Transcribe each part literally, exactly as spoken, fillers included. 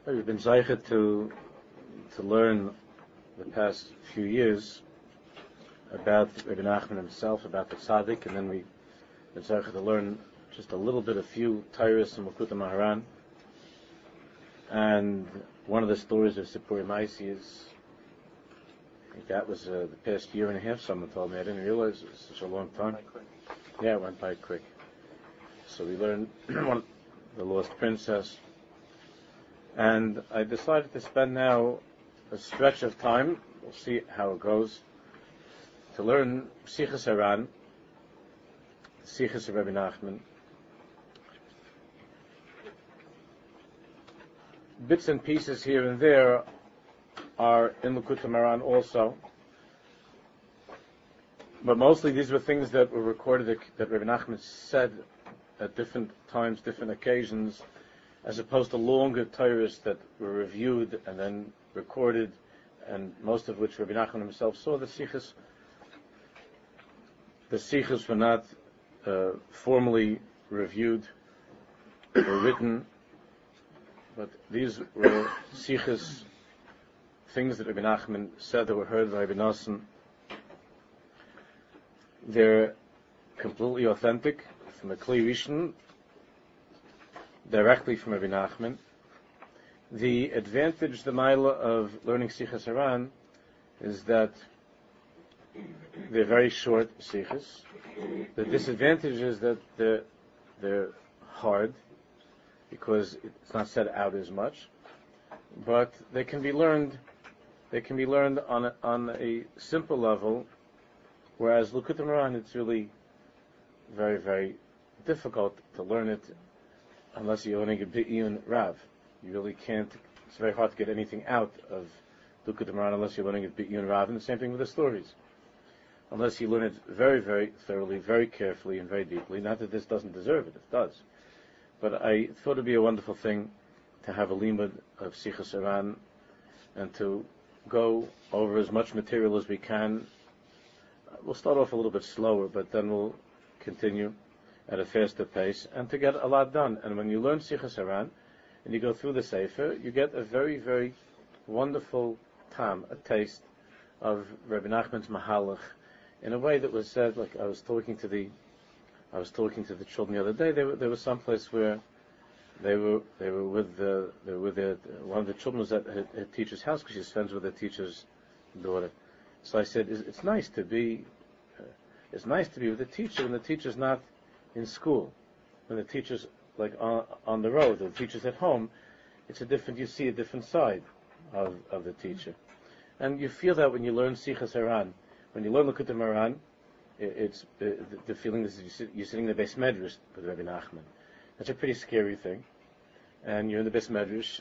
We've been zeicha to to learn the past few years about Rabbi Nachman himself, about the tzaddik, and then we've been zeicha to learn just a little bit, a few Tyrus and Likutei Moharan. And one of the stories of Sipurei Maisi is, I think that was uh, the past year and a half. Someone told me, I didn't realize it was such a long time. Yeah, it went by quick. So we learned one, the Lost Princess. And I decided to spend now a stretch of time, we'll see how it goes, to learn Sichas Haran, Sichas of Rabbi Nachman. Bits and pieces here and there are in Likutei Moharan also. But mostly these were things that were recorded that Rabbi Nachman said at different times, different occasions, as opposed to longer Torahs that were reviewed and then recorded, and most of which Rabbi Nachman himself saw. The Sichas, the Sichas were not uh, formally reviewed or written, but these were Sichas, things that Rabbi Nachman said that were heard by Rabbi Nosson. They're completely authentic from a Kli Rishon, directly from Rabbi Nachman. The advantage, the Maila of learning Sichas Haran is that they're very short Sichas. The disadvantage is that they're, they're hard because it's not set out as much, but they can be learned. They can be learned on a, on a simple level, whereas Likutei Moharan, it's really very, very difficult to learn it unless you're learning a B'iyun Rav. You really can't, it's very hard to get anything out of Likutei Moharan unless you're learning a B'iyun Rav, and the same thing with the stories. Unless you learn it very, very thoroughly, very carefully, and very deeply. Not that this doesn't deserve it, it does. But I thought it'd be a wonderful thing to have a limud of Sichas Haran and to go over as much material as we can. We'll start off a little bit slower, but then we'll continue at a faster pace, and to get a lot done. And when you learn Sichas Haran, and you go through the Sefer, you get a very, very wonderful tam, a taste of Rabbi Nachman's Mahalach, in a way that was said, like I was talking to the, I was talking to the children the other day. They were, there was some place where they were, they were with the, they were with their, one of the children was at her, her teacher's house because she's friends with her teacher's daughter. So I said, it's, it's nice to be, uh, it's nice to be with the teacher when the teacher's not in school. When the teacher's like on, on the road, or the teacher's at home, it's a different, you see a different side of, of the teacher. And you feel that when you learn Sichas Haran. When you learn Likutei Moharan, it, it's uh, the, the feeling is you sit, you're sitting in the Beis Medrash with Rabbi Nachman. That's a pretty scary thing. And you're in the Beis Medrash,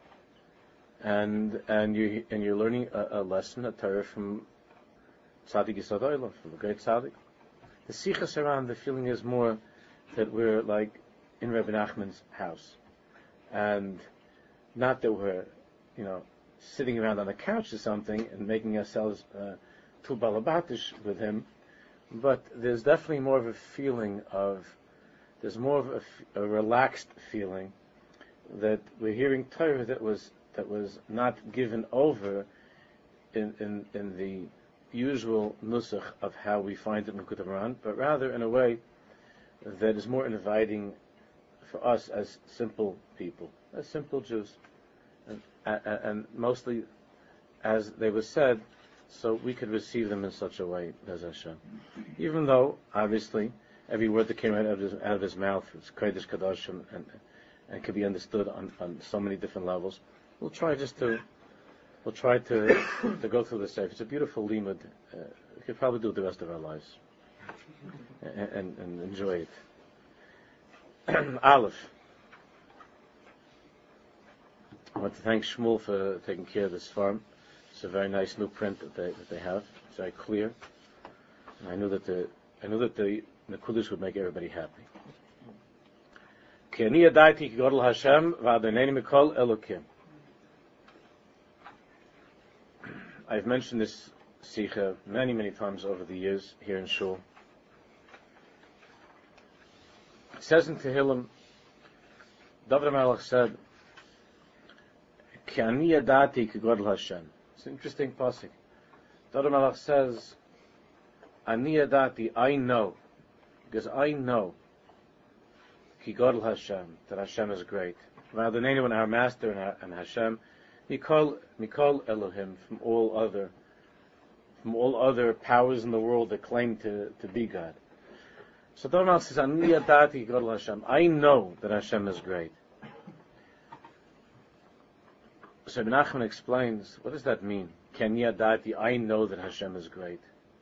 and and you and you're learning a, a lesson, a Torah from Tzaddik Yisod Olam, from the great Tzaddik. The Sichas Haran, the feeling is more that we're like in Rabbi Nachman's house, and not that we're, you know, sitting around on a couch or something and making ourselves uh, too balabatish with him, but there's definitely more of a feeling of, there's more of a, a relaxed feeling that we're hearing Torah that was that was not given over in in, in the usual nusach of how we find it in Likutei Moharan, but rather in a way that is more inviting for us as simple people, as simple Jews, and, and, and mostly, as they were said, so we could receive them in such a way, Bez Hashem. Even though, obviously, every word that came out of his, out of his mouth was Kodesh Kadosh and, and, and could be understood on, on so many different levels. We'll try just to, we'll try to to go through the Sefer. It's a beautiful limud. Uh, we could probably do it the rest of our lives and, and, and enjoy it. Aleph. I want to thank Shmuel for taking care of this farm. It's a very nice new print that they that they have. It's very clear. And I knew that the I knew that the the Kudus would make everybody happy. Ki ani yadayti ki godel Hashem v'adoneni mikol Elokim. I've mentioned this Sikha many, many times over the years here in Shul. It says in Tehillim, David HaMelech said, Ki ani yadati ki godel Hashem. It's an interesting pasuk. David Melech says, ani yadati, I know, because I know, ki godel Hashem, that Hashem is great. Rather than anyone, our master and, our, and Hashem, Mikol, Mikol Elohim, from all other, from all other powers in the world that claim to, to be God. So David Melech says, ani yadati ki godel Hashem. I know that Hashem is great. So Ibn Nachman explains, what does that mean? Ken yadati, I know that Hashem is great.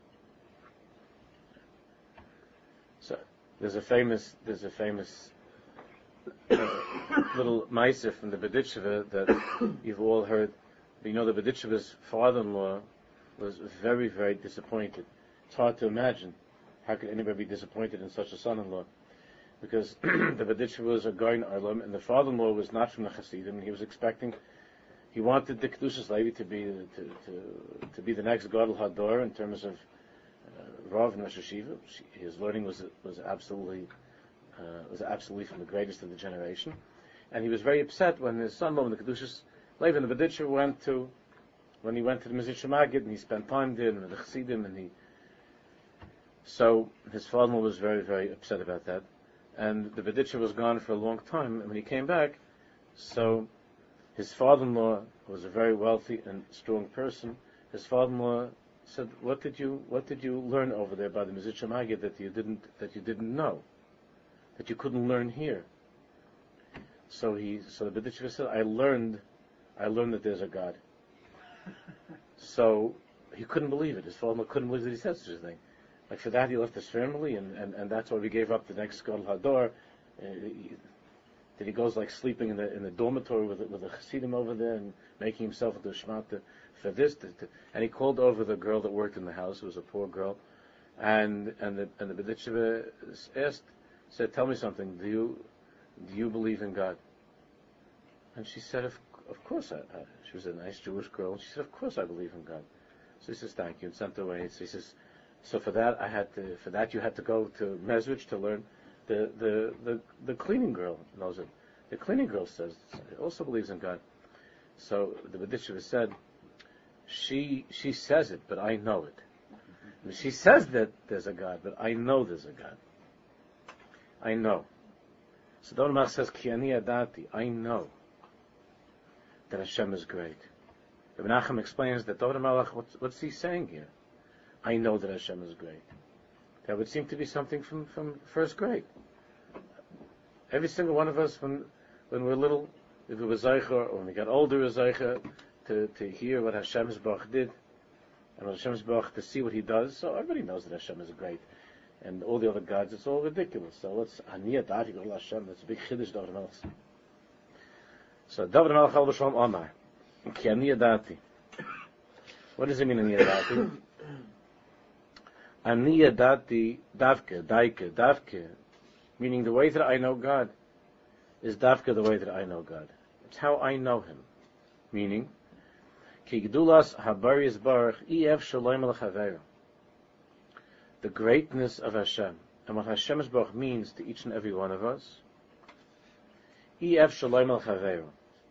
So there's a famous, there's a famous uh, little ma'aser from the Berditchever that you've all heard. But you know, the Berditchever's father-in-law was very, very disappointed. It's hard to imagine how could anybody be disappointed in such a son-in-law, because the Berditchever was a Gaon Arlam, and the father-in-law was not from the Hasidim, and he was expecting. He wanted the Kedushas Levi to be to, to, to be the next Gadol Hador in terms of uh, Rav and Rosh Hashiva. His learning was was absolutely uh, was absolutely from the greatest of the generation, and he was very upset when his son, when the Kedushas Levi and the Berditchever went to when he went to the Mizrach Magid and he spent time there and the Chassidim, and he so his father was very very upset about that, and the Berditchever was gone for a long time, and when he came back, so. His father-in-law was a very wealthy and strong person. His father-in-law said, "What did you What did you learn over there by the Mizrach Magid that you didn't that you didn't know, that you couldn't learn here?" So he, so the Berditchever said, "I learned, I learned that there's a God." So he couldn't believe it. His father-in-law couldn't believe that he said such a thing. Like for that, he left his family, and, and, and that's why we gave up the next Gadol Hador. Uh, that he goes like sleeping in the in the dormitory with the, with the Chassidim over there and making himself into a shmata for this. To, to, and he called over the girl that worked in the house, who was a poor girl, and and the and the Berditchever asked, said, "Tell me something. Do you do you believe in God?" And she said, "Of of course." I, I, she was a nice Jewish girl, and she said, "Of course I believe in God." So he says, "Thank you," and sent her away. So he says, "So for that I had to for that you had to go to Mezrich to learn." The, the the the cleaning girl knows it. The cleaning girl says also believes in God. So the Berditchever said, she she says it, but I know it. I mean, she says that there's a God, but I know there's a God. I know. So David Melech says, Ki ani yadati, I know that Hashem is great. Ibn Nachman explains that David Melech, what's, what's he saying here? I know that Hashem is great. That would seem to be something from, from first grade. Every single one of us, when when we're little, if we were Zeicher, or when we got older, we were Zeicher, to, to hear what Hashem Baruch did, and what Hashem Baruch to see what He does. So everybody knows that Hashem is great, and all the other gods, it's all ridiculous. So let's Ani Yadati Godel Hashem. That's a big chiddush, David Melech. So David Melech Al B'Shalom Amar, Ki Ani Yadati. What does it mean, Ani Yadati? Ani yadati davke, daike, davke, meaning the way that I know God is davke the way that I know God. It's how I know Him. Meaning, ki gdulas habari yisbarach ef shalom l'chaveru. The greatness of Hashem, and what Hashem Baruch means to each and every one of us, ef shalom l'chaveru.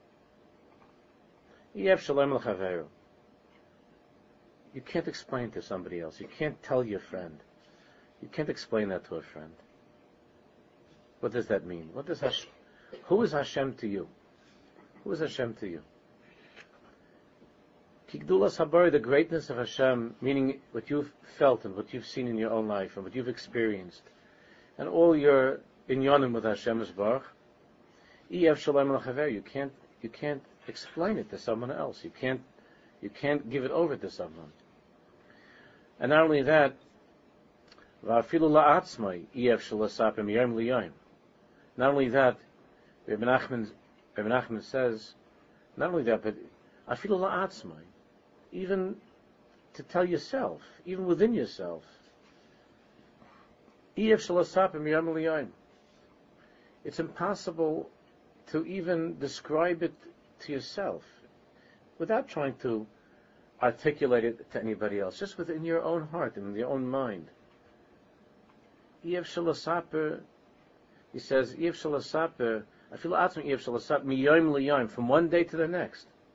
Ef shalom l'chaveru. You can't explain to somebody else. You can't tell your friend. You can't explain that to a friend. What does that mean? What does Hashem, who is Hashem to you? Who is Hashem to you? Kigdulas Habari, the greatness of Hashem, meaning what you've felt and what you've seen in your own life and what you've experienced, and all your inyanim with Hashem Baruch. Ef Shalom L'Chaver. You can't. You can't explain it to someone else. You can't. You can't give it over to someone. And not only that, not only that, Ibn Nachman, Ibn Nachman says, not only that, but afilu la'atzmai, even to tell yourself, even within yourself, it's impossible to even describe it to yourself without trying to articulate it to anybody else, just within your own heart and in your own mind. He says, from one day to the next.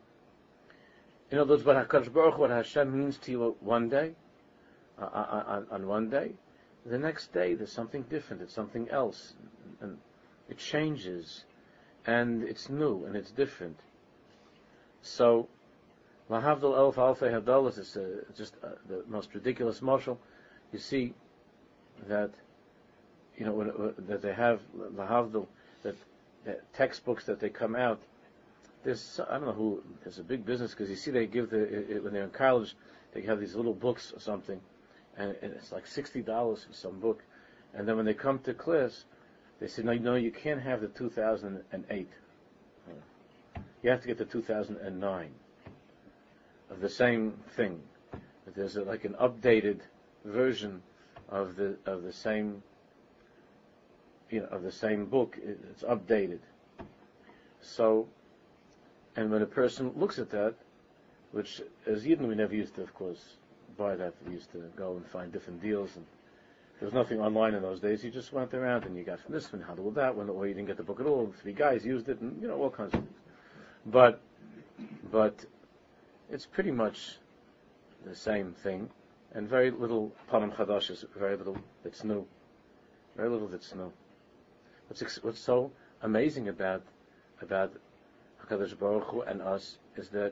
In other words, what HaKadosh Baruch Hu, what Hashem means to you one day, uh, on, on one day, the next day there's something different, it's something else, and it changes, and it's new, and it's different. So, Lahavdal Elf Alfei Hadalas is uh, just uh, the most ridiculous mashal. You see that, you know, when, uh, that they have Lahavdal, that, that textbooks that they come out, there's, I don't know who, there's a big business, because you see they give the, it, when they're in college, they have these little books or something, and, and it's like sixty dollars for some book, and then when they come to class, they say, no, no, you can't have the two thousand eight. You have to get the two thousand nine of the same thing. But there's a, like an updated version of the of the same, you know, of the same book. It's updated. So, and when a person looks at that, which as Yidden we never used to, of course, buy that. We used to go and find different deals, and there was nothing online in those days. You just went around and you got from this one, how to that one, or you didn't get the book at all. Three guys used it, and you know, all kinds of things. But, but it's pretty much the same thing, and very little Panam Chadash is very little that's new, very little that's new. What's ex- what's so amazing about about HaKadosh Baruch Hu and us is that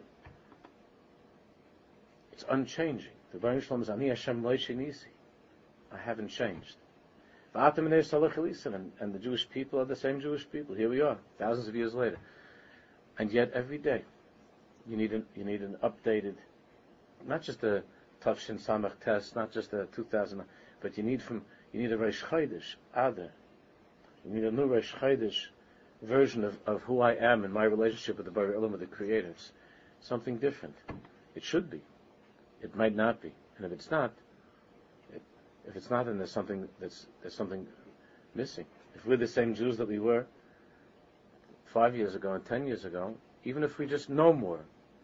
it's unchanging. The Baruch Shalom is Ani Hashem Lo Shinisi. I haven't changed. And, and the Jewish people are the same Jewish people. Here we are, thousands of years later. And yet every day you need an, you need an updated, not just a Tafshin Samach test, not just a two thousand, but you need from you need a Reish Chodesh, Adar. You need a new Reish Chodesh version of, of who I am in my relationship with the Bari Olam, with the Creator. It's something different. It should be. It might not be. And if it's not, it, if it's not, then there's something that's there's something missing. If we're the same Jews that we were five years ago and ten years ago, even if we just know more.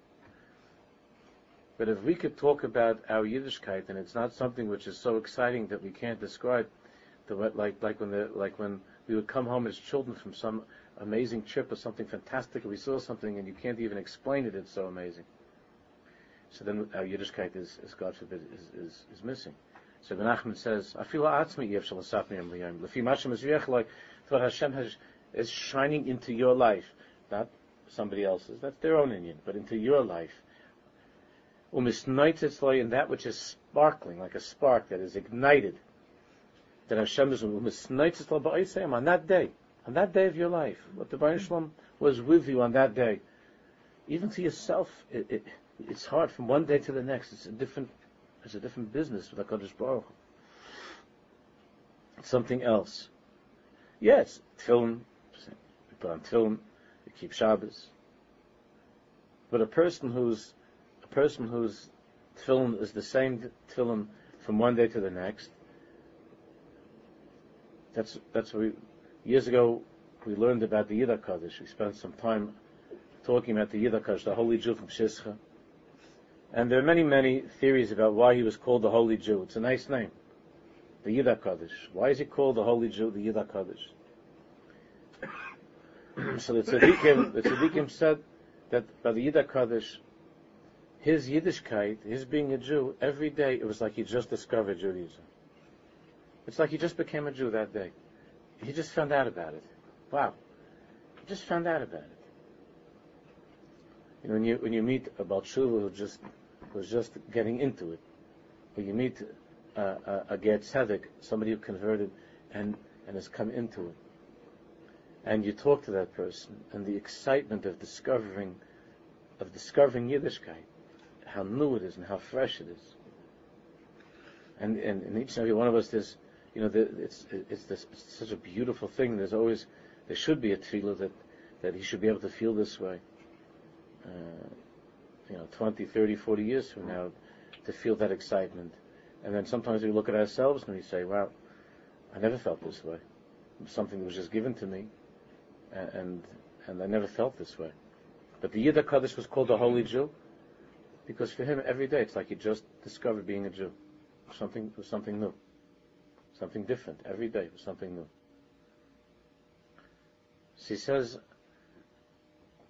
But if we could talk about our Yiddishkeit, and it's not something which is so exciting that we can't describe, the, like like when the, like when we would come home as children from some amazing trip or something fantastic, or we saw something and you can't even explain it, it's so amazing. So then our Yiddishkeit is, is God forbid, is, is, is missing. So Ben Achman says, I feel atzmi yev shel asapni am liyam. Lefi mashem ezriach like what Hashem has is shining into your life, not somebody else's. That's their own inyan, but into your life. Umisnaitzloy, in that which is sparkling, like a spark that is ignited. That Hashem is umisnaitzloy ba'isayim on that day, on that day of your life. What the Baruch Shalom was with you on that day, even to yourself, it, it, it's hard from one day to the next. It's a different, it's a different business with HaKadosh Baruch Hu. It's something else. Yes, tefillin, you put on tefillin, you keep Shabbos. But a person who's a person whose tefillin is the same tefillin from one day to the next. That's that's what we years ago we learned about the Yid HaKadosh. We spent some time talking about the Yid HaKadosh, the Holy Jew from Shischa. And there are many, many theories about why he was called the Holy Jew. It's a nice name. The Yid HaKadosh. Why is he called the Holy Jew, the Yid HaKadosh? So the Tzaddikim, the Tzaddikim said that by the Yid HaKadosh, his Yiddishkeit, his being a Jew, every day it was like he just discovered Judaism. It's like he just became a Jew that day. He just found out about it. Wow. He just found out about it. You know, when you when you meet a Baal Tshuva who just was just getting into it, or you meet uh, a, a Ger Tzedek, somebody who converted and, and has come into it, and you talk to that person, and the excitement of discovering of discovering Yiddishkeit, how new it is and how fresh it is, and and in each and every one of us, there's, you know, the, it's it's, this, it's such a beautiful thing. There's always there should be a tefillah that that he should be able to feel this way. Uh, you know, twenty, thirty, forty years from now, to feel that excitement. And then sometimes we look at ourselves and we say, wow, I never felt this way. Something that was just given to me, and and I never felt this way. But the Yid HaKadosh was called the Holy Jew, because for him, every day, it's like he just discovered being a Jew. Something was something new. Something different. Every day was something new. So he says,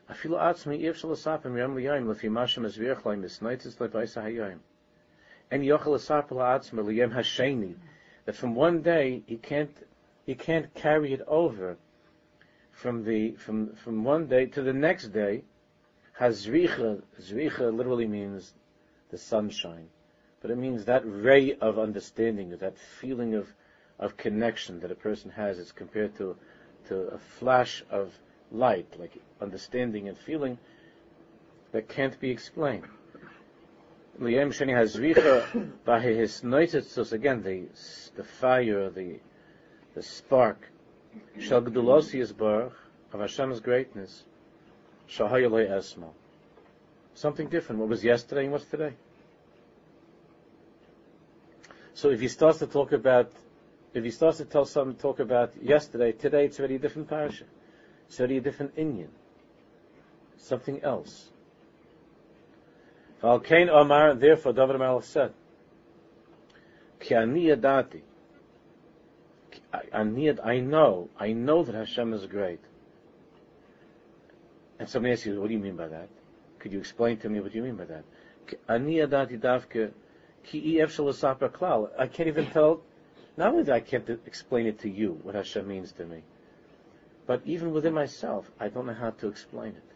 Afilu atzmi if shalasapim yom liyayim lefi mashem ezviach loim misnaitis levaisa hayayim. And yochel asapel atzmi liyem hasheni, that from one day he can't he can't carry it over from the from from one day to the next day. Hazricha, zricha literally means the sunshine, but it means that ray of understanding, that feeling of of connection that a person has. It's compared to to a flash of light, like understanding and feeling that can't be explained. Liyem sheni hazricha b'hehis noitetzus, again the the fire, the the spark. Shal gedulosi yisbarach, of Hashem's greatness. Shahayalei esmo. Something different. What was yesterday and what's today? So if he starts to talk about, if he starts to tell something, talk about yesterday, today it's already a different parasha. It's already a different inyan. Something else. V'alkein Omar, therefore David HaMelech said, Ki ani yadati. I know, I know that Hashem is great. And somebody asks you, what do you mean by that? Could you explain to me what you mean by that? Ani yadati davke ki ef shalasaper klal. I can't even tell, not only that I can't explain it to you, what Hashem means to me, but even within myself, I don't know how to explain it.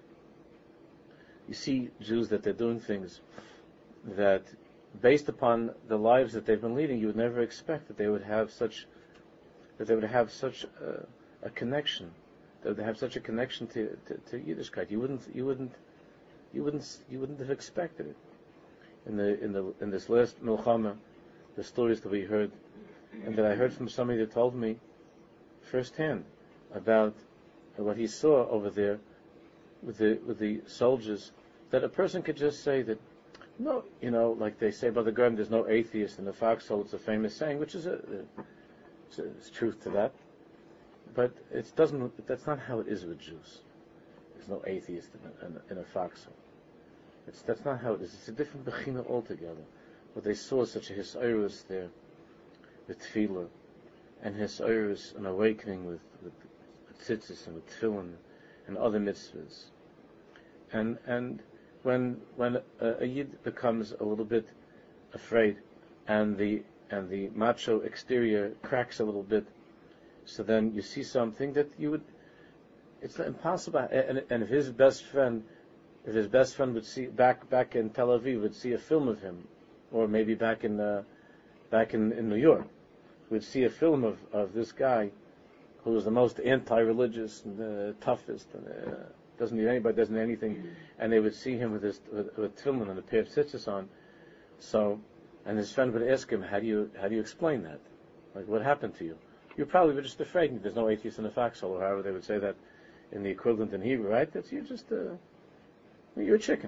You see Jews that they're doing things that, based upon the lives that they've been leading, you would never expect that they would have such, that they would have such a, a connection, that they would have such a connection to, to, to Yiddishkeit. You wouldn't, you wouldn't, you wouldn't, you wouldn't have expected it. In the in the in this last milchama, the stories that we heard, and that I heard from somebody that told me firsthand about what he saw over there with the with the soldiers, that a person could just say that, no, you know, like they say by the garden, there's no atheist in the foxhole. It's a famous saying, which is a, it's, a, it's truth to that, but it doesn't. That's not how it is with Jews. There's no atheist in a, in a, in a foxhole. It's, that's not how it is. It's a different bechina altogether. But they saw such a hisayrus there with tefillah, and hisayrus, an awakening with with, with tzitzis and with tefillin and other mitzvahs. And and when when a, a yid becomes a little bit afraid, and the and the macho exterior cracks a little bit, so then you see something that you would. It's impossible. And, and if his best friend. If his best friend would see back back in Tel Aviv, would see a film of him, or maybe back in uh, back in, in New York, would see a film of, of this guy who was the most anti-religious and the toughest, and uh, doesn't need anybody, doesn't need anything, and they would see him with his with, with tefillin and a pair of tzitzis on. So, and his friend would ask him, "How do you how do you explain that? Like, what happened to you? You probably were just afraid. There's no atheist in the foxhole, or however they would say that in the equivalent in Hebrew, right? That's you just." Uh, You're a chicken.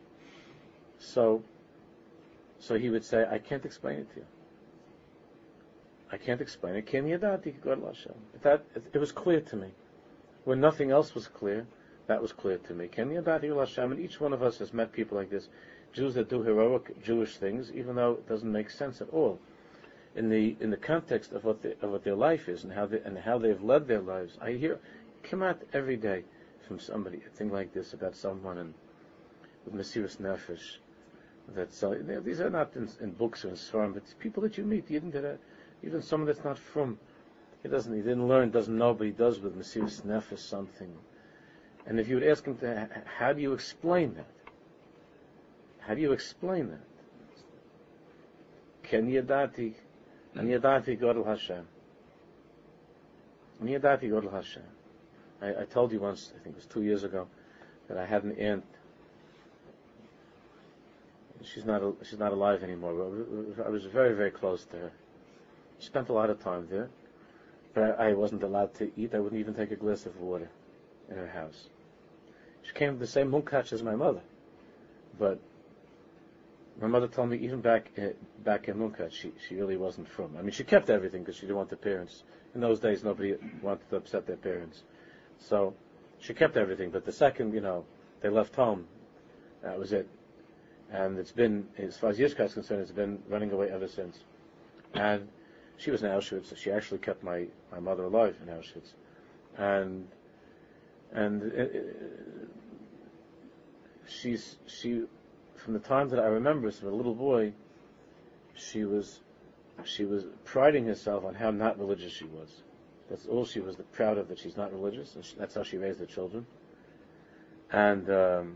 So, so he would say, I can't explain it to you. I can't explain it. Ken yadati God Hashem. That it was clear to me. When nothing else was clear, that was clear to me. Ken yadati Hashem. And each one of us has met people like this, Jews that do heroic Jewish things, even though it doesn't make sense at all. In the in the context of what the, of what their life is and how they and how they've led their lives, I hear come out every day from somebody a thing like this about someone and. With Mesiras Nefesh, that's uh, these are not in, in books or in Svarim, but it's people that you meet. Even that, even someone that's not from, he doesn't, he didn't learn, doesn't know, but he does with Mesiras Nefesh something. And if you would ask him, to, how do you explain that? How do you explain that? Ken yadati, an yadati Godel Hashem. An yadati Godel Hashem. I, I told you once, I think it was two years ago, that I had an aunt. She's not she's not alive anymore. I was very, very close to her. She spent a lot of time there, but I wasn't allowed to eat. I wouldn't even take a glass of water in her house. She came to the same munkach as my mother, but my mother told me even back back in munkach, she she really wasn't from. I mean, she kept everything because she didn't want the parents. In those days, nobody wanted to upset their parents, so she kept everything. But the second, you know, they left home, that was it. And it's been, as far as Yiddishkeit is concerned, it's been running away ever since. And she was in Auschwitz. She actually kept my, my mother alive in Auschwitz. And and it, it, she's she, from the time that I remember, as a little boy, she was she was priding herself on how not religious she was. That's all she was proud of, that she's not religious, and she, that's how she raised her children. And um,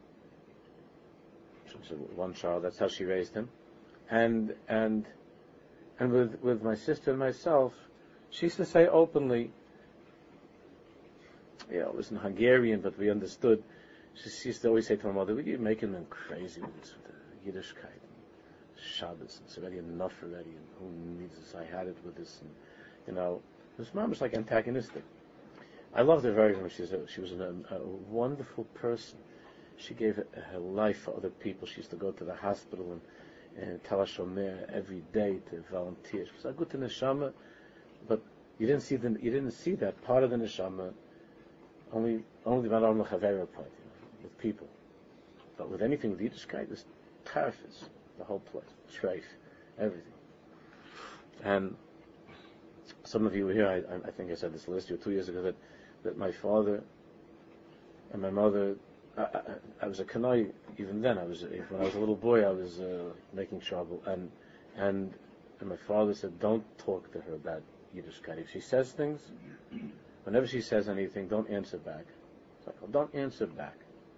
one child, that's how she raised him. And and and with with my sister and myself, she used to say openly, yeah, it was in Hungarian, but we understood. She, she used to always say to my mother, "Were you making them crazy with this, with the Yiddishkeit and Shabbos? It's already enough already, and who needs this? I had it with this, and you know." This mom was like antagonistic. I loved her very much. She was a, she was a, a wonderful person. She gave her, her life for other people. She used to go to the hospital and, and Tel HaShomer every day to volunteer. She was a good neshama, but you didn't see the, you didn't see that part of the neshama. Only only the Maram L'Chavera part, you know, with people. But with anything with Yiddishkeit, this tarfis, the whole place, treif, everything. And some of you were here, I, I think I said this last year, two years ago, that, that my father and my mother, I, I, I was a kanai even then. I was when I was a little boy, I was uh, making trouble, and, and and my father said, "Don't talk to her about Yiddishkeit. If she says things, whenever she says anything, don't answer back." It's like, well, don't answer back.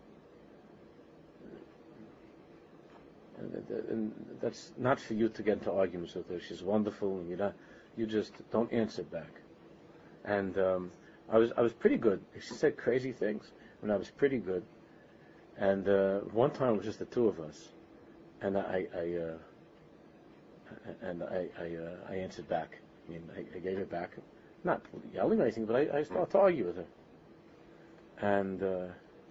And, and that's not for you to get into arguments with her. She's wonderful, and you're not. You just don't answer back. And um, I was I was pretty good. She said crazy things when I was pretty good. And uh, one time it was just the two of us, and I, I uh, and I I, uh, I answered back. I mean, I, I gave it back, not yelling or anything, but I, I started to argue with her. And uh,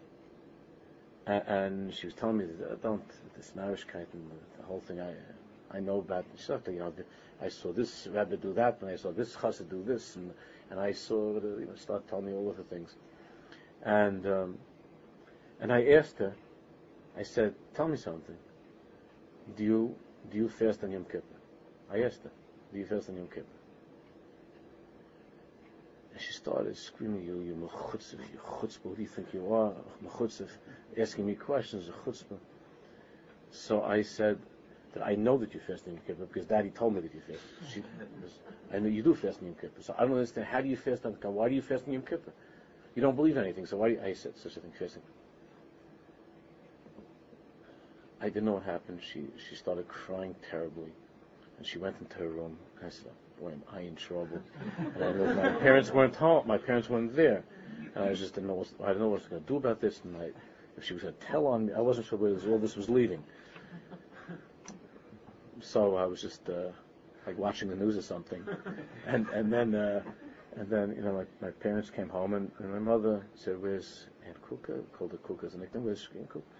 and she was telling me, don't this Narishkeit and the whole thing. I I know about stuff. You know, I saw this rabbi do that, and I saw this chassid do this, and and I saw the, you know, start telling me all of the things. And um, and I asked her. I said, "Tell me something. Do you do you fast on Yom Kippur?" I asked her, "Do you fast on Yom Kippur?" And she started screaming, "You, you mechutzah, you chutzpah. Who do you think you are? Mechutzah, asking me questions, a chutzpah." So I said that I know that you fast on Yom Kippur because Daddy told me that you fast. She, I know you do fast on Yom Kippur. So I don't understand. How do you fast on Yom Kippur? Why do you fast on Yom Kippur? You don't believe anything. So why do you, I said such a thing, fasting? I didn't know what happened. She she started crying terribly, and she went into her room. And I said, "Boy, am I in trouble?" And I knew my parents weren't home. My parents weren't there, and I just didn't know what I didn't know what I was going to do about this. And I, if she was going to tell on me, I wasn't sure where this, all this was leading. So I was just uh, like watching the news or something, and and then uh, and then you know my, my parents came home, and, and my mother said, "Where's Aunt Kuka?" Called her Kuka as a nickname. "Where's Aunt Kuka?"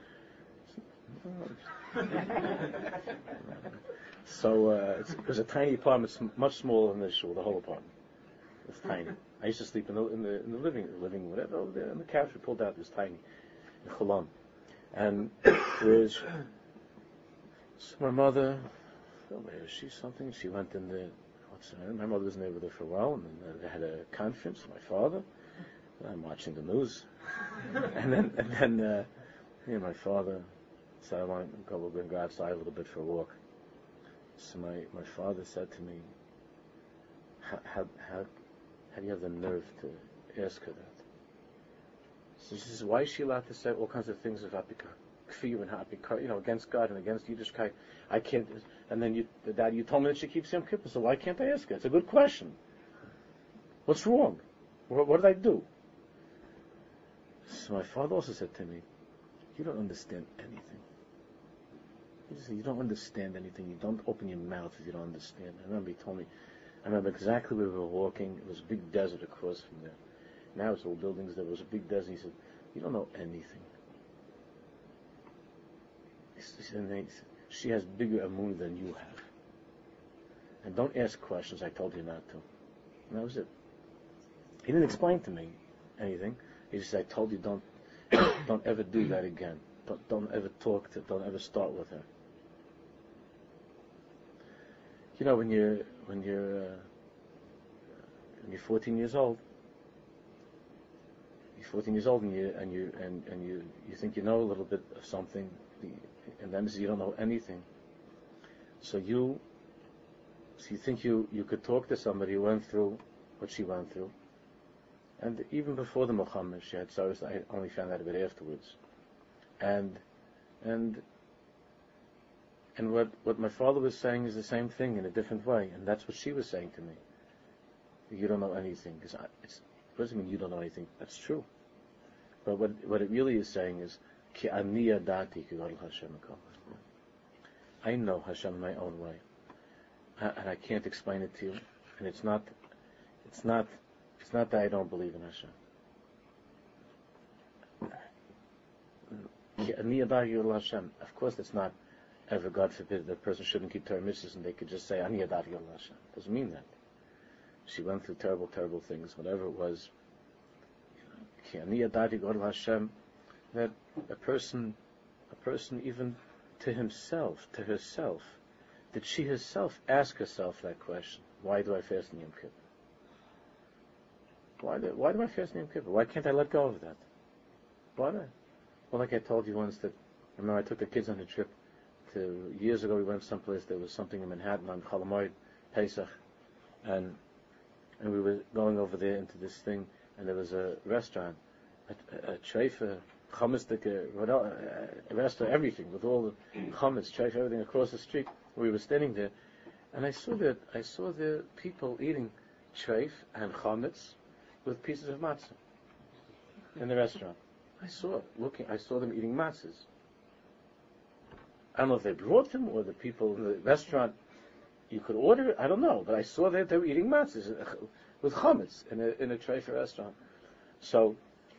So uh, it's, it was a tiny apartment, much smaller than this shul, the whole apartment. It was tiny. I used to sleep in the in the, in the living living whatever over there, and the couch we pulled out. It was tiny, in Cholam. And where's so my mother? Oh, where is she? Something. She went in the. What's her name? My mother wasn't there with her for a while, and then they had a conference with my father. And I'm watching the news, and then and then uh, you know, my father said, "I want to go, we're going to go outside a little bit for a walk." So my, my father said to me, how, how, how, how do you have the nerve to ask her that? So she says, why is she allowed to say all kinds of things about kfir and ha'apikar, you know, against God and against Yiddishkeit? I can't, and then you, Dad, you told me that she keeps Yom Kippur, so why can't I ask her? It's a good question. What's wrong? What, what did I do? So my father also said to me, you don't understand anything. He said, you don't understand anything. You don't open your mouth if you don't understand. I remember he told me, I remember exactly where we were walking. It was a big desert across from there. Now it's all buildings. There was a big desert. He said, you don't know anything. He said, she has bigger amun than you have. And don't ask questions. I told you not to. And that was it. He didn't explain to me anything. He just said, I told you don't, don't ever do that again. Don't, don't ever talk to, don't ever start with her. You know, when you're when you're uh, when you're fourteen years old, you fourteen years old and you and you and, and you, you think you know a little bit of something, and then you don't know anything. So you, so you think you, you could talk to somebody who went through what she went through, and even before the Muhammad, she had sorrows. I only found out about it afterwards, and and and what what my father was saying is the same thing in a different way, and that's what she was saying to me. You don't know anything, because it's. What does it mean you don't know anything? That's true. But what what it really is saying is, Ki ani yadati ki gadol Hashem kol. I know Hashem in my own way, and I can't explain it to you. And it's not, it's not, it's not that I don't believe in Hashem. Ki ani yadati ki gadol Hashem. Of course, it's not ever. God forbid that person shouldn't keep Torah mitzvahs, and they could just say ani yadati ki gadol Hashem. Doesn't mean that. She went through terrible, terrible things, whatever it was. Hashem, that a person, a person even to himself, to herself, did she herself ask herself that question? Why do I fast in Yom Kippur? Why do, why do I fast in Yom Kippur? Why can't I let go of that? Why do I? Well, like I told you once that, remember I took the kids on a trip to, years ago we went someplace, there was something in Manhattan on Chol Hamoed, Pesach, and And we were going over there into this thing, and there was a restaurant, a, a, a treifa, chametz, a restaurant, everything, with all the chametz, treifa, everything across the street. We were standing there, and I saw that I saw the people eating treif and chametz with pieces of matzah in the restaurant. I saw looking, I saw them eating matzahs. I don't know if they brought them or the people in the restaurant. You could order it, I don't know, but I saw that they were eating matzahs with chametz in a in a treifa restaurant. So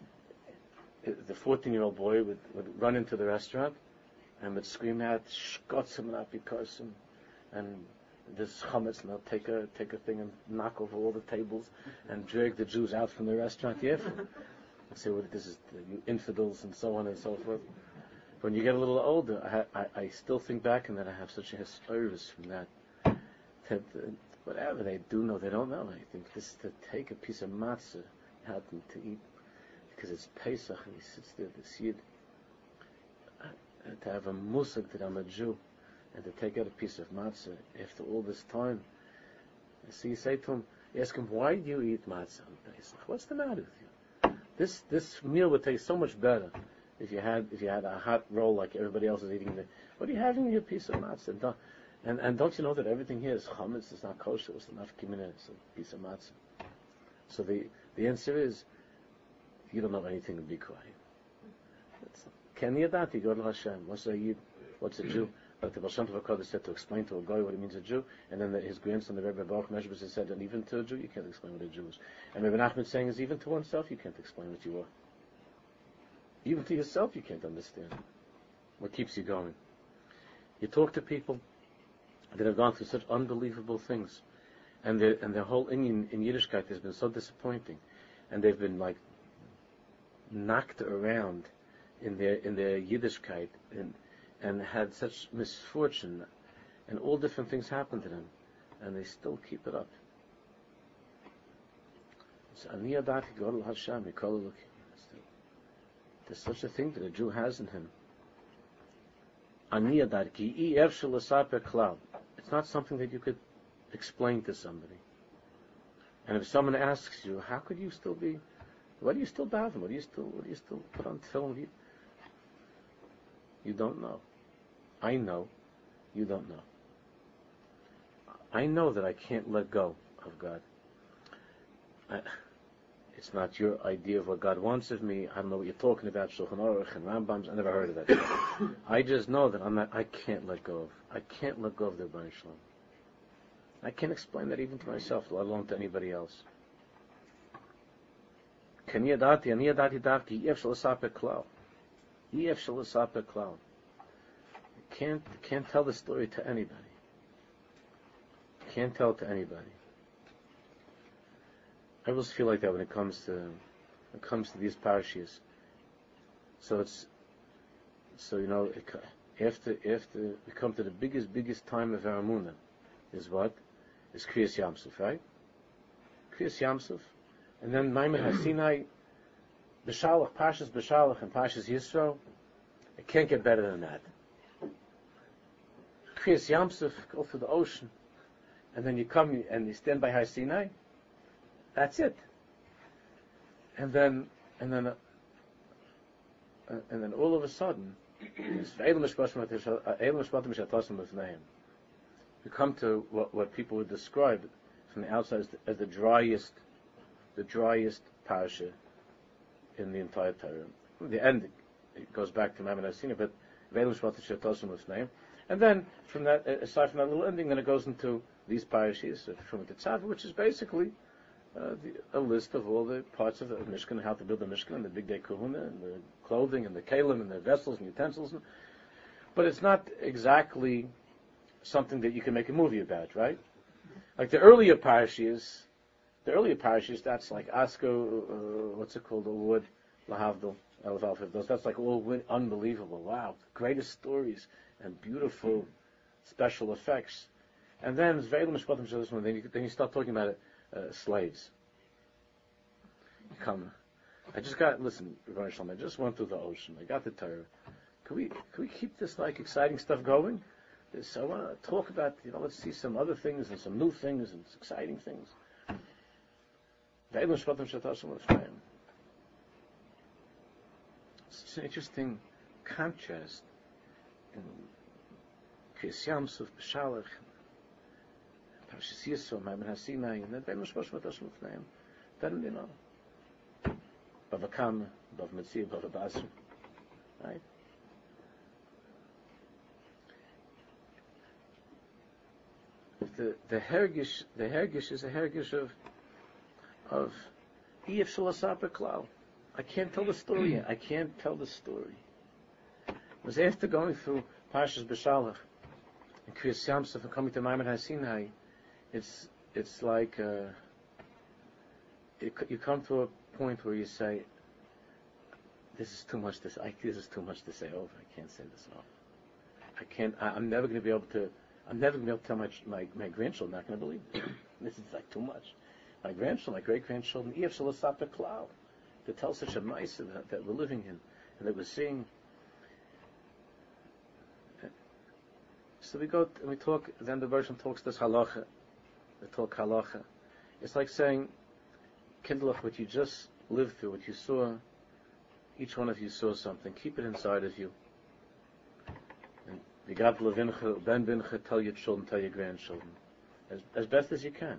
the fourteen-year-old boy would, would run into the restaurant and would scream out, "Shkotzim lapikosim," and this chametz, and they'll take a take a thing and knock over all the tables and drag the Jews out from the restaurant. Yeah, and say, "Well, this is the, you infidels," and so on and so forth. When you get a little older, I I, I still think back, and then I have such a service from that. That, uh, whatever they do know, they don't know anything. Just to take a piece of matzah, help them to eat, because it's Pesach and he sits there, this Yid, uh, and to have a musag that I'm a Jew, and to take out a piece of matzah after all this time. So you say to him, you ask him, why do you eat matzah on Pesach? What's the matter with you? This this meal would taste so much better if you had if you had a hot roll like everybody else is eating. The, what are you having your piece of matzah? Don't, And and don't you know that everything here is chametz? It's not kosher. It's not kimina. It's a piece of matzah. So the, the answer is, you don't know anything, and be quiet. Ken yadati gadol Hashem. What's a yid? What's a Jew? But the Baal Shem Tov HaKadosh said to explain to a guy what it means a Jew, and then the, his grandson, the Rebbe Baruch Meshbez, said that even to a Jew you can't explain what a Jew is. And Rebbe Nachman saying is even to oneself you can't explain what you are. Even to yourself you can't understand what keeps you going. You talk to people that have gone through such unbelievable things, and their and their whole Indian in Yiddishkeit has been so disappointing, and they've been like knocked around in their in their Yiddishkeit, and and had such misfortune, and all different things happen to them, and they still keep it up. It's ani yadati gadol Hashem mikol elokim. There's such a thing that a Jew has in him. Ani yadati ki I efshel lesaper klal. It's not something that you could explain to somebody. And if someone asks you, how could you still be, why do you still daven? What do you still, what do you still put on film? You, you don't know. I know. You don't know. I know that I can't let go of God. I, it's not your idea of what God wants of me. I don't know what you're talking about, Shulchan Aruch and Rambams. I never heard of that. I just know that I'm not, I can't let go of. I can't let go of the Rebbeinu Shalom. I can't explain that even to myself, let alone to anybody else. Ken yadati, ani yadati davki, yef shel esaper klal. Yef shel esaper klal. Can't can't tell the story to anybody. Can't tell it to anybody. I always feel like that when it comes to when it comes to these parashiyos. So it's so you know it, after after we come to the biggest biggest time of our Emunah is what is Kriyas Yamsuf, right? Kriyas Yamsuf, and then Maimon HaSinai. B'Shalach, Parshas B'Shalach and Parshas Yisro, it can't get better than that. Kriyas Yamsuf, go through the ocean, and then you come and you stand by Har Sinai. That's it. And then, and then, uh, uh, and then all of a sudden, you come to what, what people would describe from the outside as the, as the driest, the driest parasha in the entire Torah. The end, it goes back to Maimon Hasina, but and then from that, aside from that little ending, then it goes into these parashas from the Tzava, which is basically uh, the, a list of all the parts of the Mishkan, how to build the Mishkan, and the Big Day Kahuna, and the clothing, and the kalim, and the vessels, and utensils. And, but it's not exactly something that you can make a movie about, right? Like the earlier parashas, the earlier parashas, that's like Asko, uh, what's it called, the wood, Lahavdil, Elef Alfred, those, that's like all win- unbelievable, wow, greatest stories, and beautiful special effects. And then, then you, then you start talking about uh, slaves. You come, I just got, listen, Rebbeinu Shalom, I just went through the ocean, I got the Torah. Can we, can we keep this like exciting stuff going? This, I want to talk about, you know, let's see some other things and some new things and exciting things. It's an interesting contrast in Kriyas Yamsuf, B'Shalach, Parshas Yisro, Maimon HaSinai, and then Bein Mishposh Matosh Mufneim. Then, you know, Bava Kama, Bava Metzia, Bava Basra, right? The the hergish the hergish is a hergish of of Iyef Shalasapa Klau. I can't tell the story yet. I can't tell the story. It was after going through Parshas B'Shalach and Kriyas Yamsuf and coming to Maimon HaSinai, it's it's like uh, it, you come to a point where you say, "This is too much to say. I, this is too much to say over. I can't say this over. I can't. I, I'm never going to be able to. I'm never going to be able to tell my my, my grandchildren. Not going to believe it. This is like too much. My grandchildren, my great grandchildren, Iyef Shalasapa Klau, to tell such a mice that, that we're living in and that we're seeing." So we go and we talk. Then the version talks this halacha. They talk halacha. It's like saying, kindlech, what you just lived through, what you saw. Each one of you saw something. Keep it inside of you. And you got levincha, ben bincha, tell your children, tell your grandchildren, as as best as you can.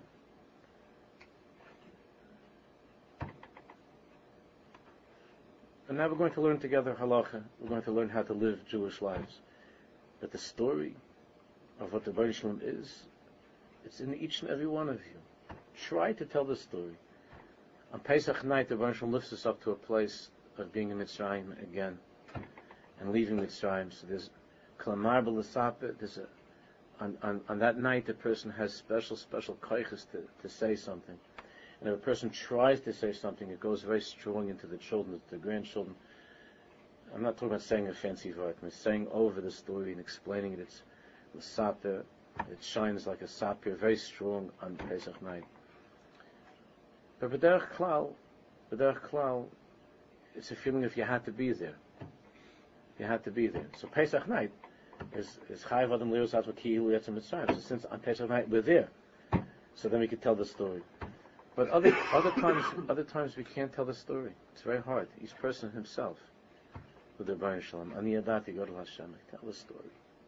And now we're going to learn together halacha. We're going to learn how to live Jewish lives. But the story of what the Rebbeinu Shalom is, it's in each and every one of you. Try to tell the story. On Pesach night, the Rebbeinu Shalom lifts us up to a place of being in Mitzrayim again and leaving Mitzrayim. So there's Kalamar B'Lasapeh. There's a on, on on that night, the person has special special koiches to to say something. And if a person tries to say something, it goes very strong into the children, the grandchildren. I'm not talking about saying a fancy word. I'm saying over the story and explaining it. It's l'sapir. It shines like a sapir, very strong on Pesach night. But b'derech klal, b'derech klal, it's a feeling if you had to be there. You had to be there. So Pesach night is is chayav adam leos atzma ki ilu yetzim mitzrayim. So since on Pesach night we're there, so then we could tell the story. But other other times, other times we can't tell the story. It's very hard. Each person himself, with the Rebbeinu Shalom, ani yadati godel Hashem, tell the story.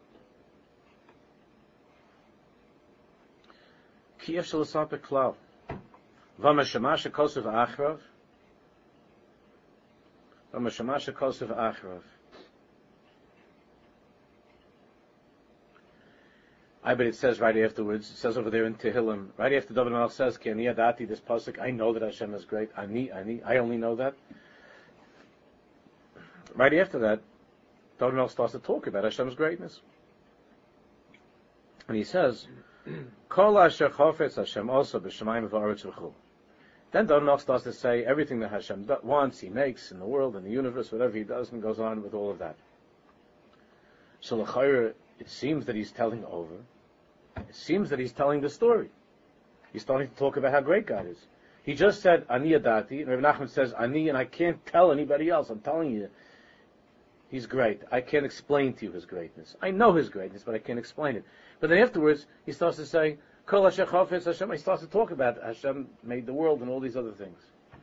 Ki ef shalasapeh klal, v'mashamasha kosev achrav, v'mashamasha kosev achrav. I bet it says right afterwards, it says over there in Tehillim, right after David Melech says, Ki ani yadati, this pasuk, I know that Hashem is great. Ani, ani, I only know that. Right after that, David Melech starts to talk about Hashem's greatness. And he says, Kol asher chofetz Hashem also b'shamayim v'aretz v'chul. Then David Melech starts to say everything that Hashem wants, He makes in the world, in the universe, whatever He does, and goes on with all of that. So l'chayr, it seems that he's telling over. It seems that he's telling the story. He's starting to talk about how great God is. He just said, Ani Yadati, and Rabbi Nachman says, Ani, and I can't tell anybody else. I'm telling you, he's great. I can't explain to you his greatness. I know his greatness, but I can't explain it. But then afterwards, he starts to say, Kol Hashem Chafetz Hashem. He starts to talk about Hashem made the world and all these other things.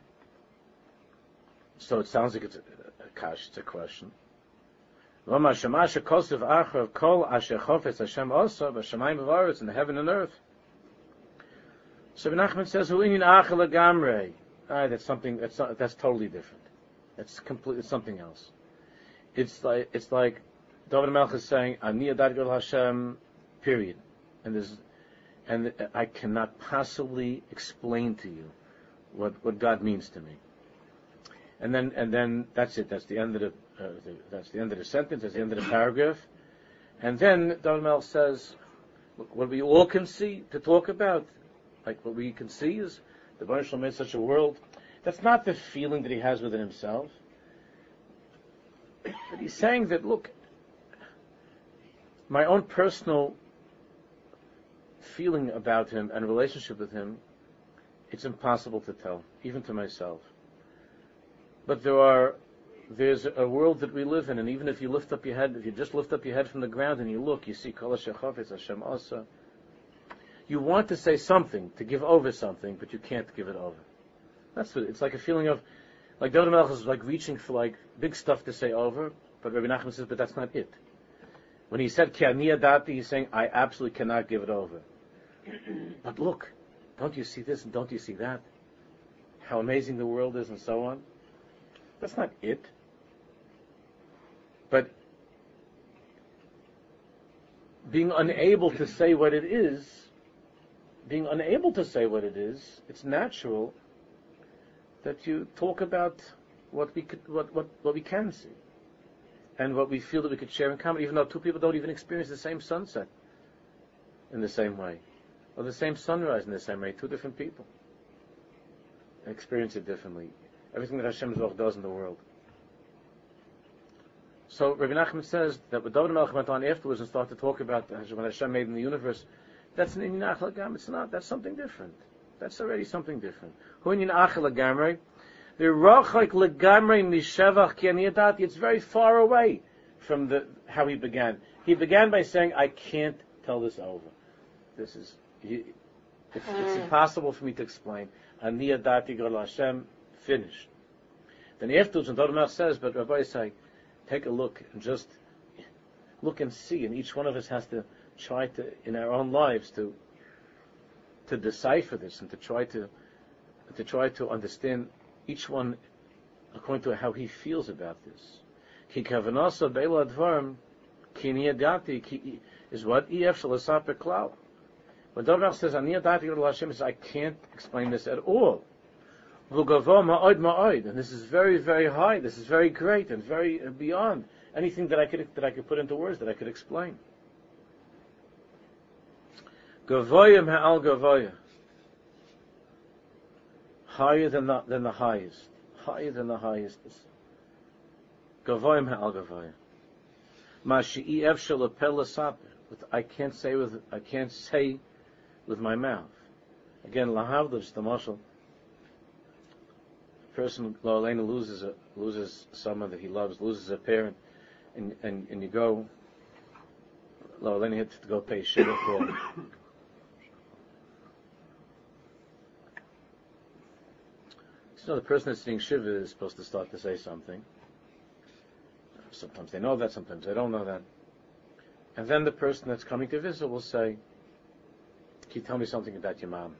So it sounds like it's a, a, a kash, it's a question. Lama Shemasha Kosev Achrav Kol Asher Chafetz Hashem also B'Shamayim V'Aretz in the heaven and earth. So Rabbi Nachman says, "Hu inyan achel lagamrei." Ah, that's something. That's not, that's totally different. That's completely something else. It's like it's like David Melch is saying, "Ani Yadati Gol Hashem." Period. And there's, and I cannot possibly explain to you what what God means to me. And then and then that's it. That's the end of the, uh, the that's the end of the sentence. That's the end of the paragraph. And then David Melch says, "What we all can see to talk about." Like what we can see is the Baruch Shalom made such a world. That's not the feeling that he has within himself. But he's saying that, look, my own personal feeling about him and relationship with him, it's impossible to tell, even to myself. But there are, there's a world that we live in, and even if you lift up your head, if you just lift up your head from the ground and you look, you see Kol Hashem Chafetz Hashem Asa. You want to say something, to give over something, but you can't give it over. That's what it's like, a feeling of, like David Melch is like reaching for like big stuff to say over, but Rabbi Nachman says, but that's not it. When he said Ki Ani Yadati, he's saying, I absolutely cannot give it over. But look, don't you see this and don't you see that? How amazing the world is and so on. That's not it. But being unable to say what it is, being unable to say what it is, it's natural that you talk about what we could, what, what, what we can see, and what we feel that we could share in common, even though two people don't even experience the same sunset in the same way, or the same sunrise in the same way. Two different people experience it differently. Everything that Hashem does in the world. So Rabbi Nachman says that when David Melch went on afterwards and started to talk about what Hashem made in the universe, that's an inyan achel gam. It's not. That's something different. That's already something different. Hu inyan achel lagamrei. The rachak lagamrei mishevach ki ani yadati. It's very far away from the how he began. He began by saying, "I can't tell this over. This is he, it's, it's impossible for me to explain." Ani yadati Gol Hashem. Finished. Then afterwards, and David Melch says, "But Rabbi say, take a look and just look and see." And each one of us has to try to, in our own lives, to to decipher this and to try to to try to understand each one according to how he feels about this. Ki kavanasa beila advarim ki niyadati ki is what ef shalasaper klau. When David Melch says ani yadati Gol Hashem, says I can't explain this at all. And this is very, very high. This is very great and very beyond anything that I could that I could put into words, that I could explain. Gavoyim ha'al gavoya, higher than the, than the highest, higher than the highest. Gavoyim ha'al gavoya. Mashi'i efshel apel lasaper. I can't say with I can't say with my mouth. Again, lahavdus the marshal. Person Lo'alena loses a, loses someone that he loves, loses a parent, and and, and you go Lo'alena had to go pay shiva for. So the person that's sitting shiva is supposed to start to say something. Sometimes they know that, sometimes they don't know that. And then the person that's coming to visit will say, "Can you tell me something about your mom?"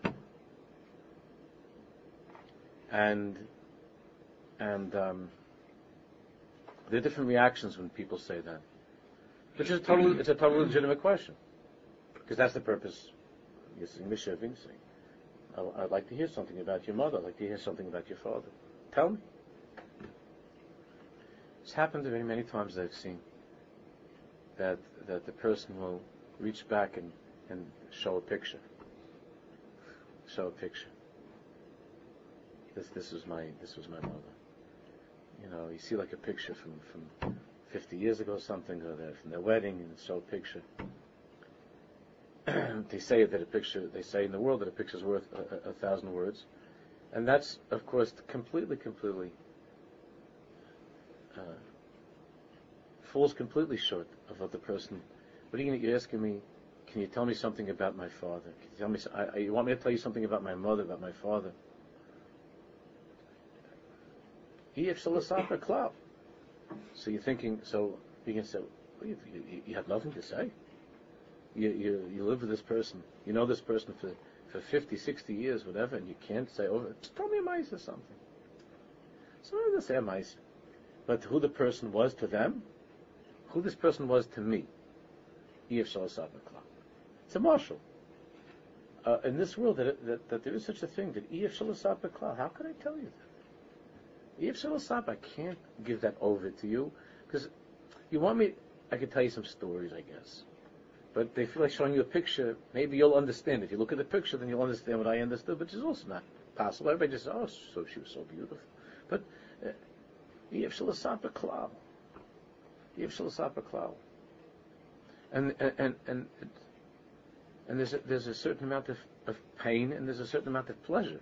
And And um, there are different reactions when people say that. Which is a totally, it's a totally legitimate question. Because that's the purpose. You're saying, Mishiving, saying, I'd like to hear something about your mother. I'd like to hear something about your father. Tell me. It's happened very many times I've seen. That that the person will reach back and, and show a picture. Show a picture. This this was my this was my mother. You know, you see like a picture from, from fifty years ago or something, or they're from their wedding, and show a picture. They say that a picture, they say in the world that a picture is worth a, a, a thousand words. And that's, of course, completely, completely, uh, falls completely short of what the person, what are you, you're asking me, can you tell me something about my father? Can you tell me, I, I, you want me to tell you something about my mother, about my father? So you're thinking, so you can say, well, you, you, you have nothing to say. You, you you live with this person, you know this person for, for fifty, sixty years, whatever, and you can't say, oh, just tell me a mice or something. So I'm going to say a mice. But who the person was to them, who this person was to me, it's a marshal. Uh, in this world, that, that that there is such a thing, that how could I tell you that? I can't give that over to you, because you want me, I could tell you some stories, I guess. But they feel like showing you a picture, maybe you'll understand. If you look at the picture, then you'll understand what I understood, which is also not possible. Everybody just says, oh, so she was so beautiful. But, Yev Shalasapa Klal. Yev Shalasapa Klal. And, and, and, and, and there's, a, there's a certain amount of, of pain, and there's a certain amount of pleasure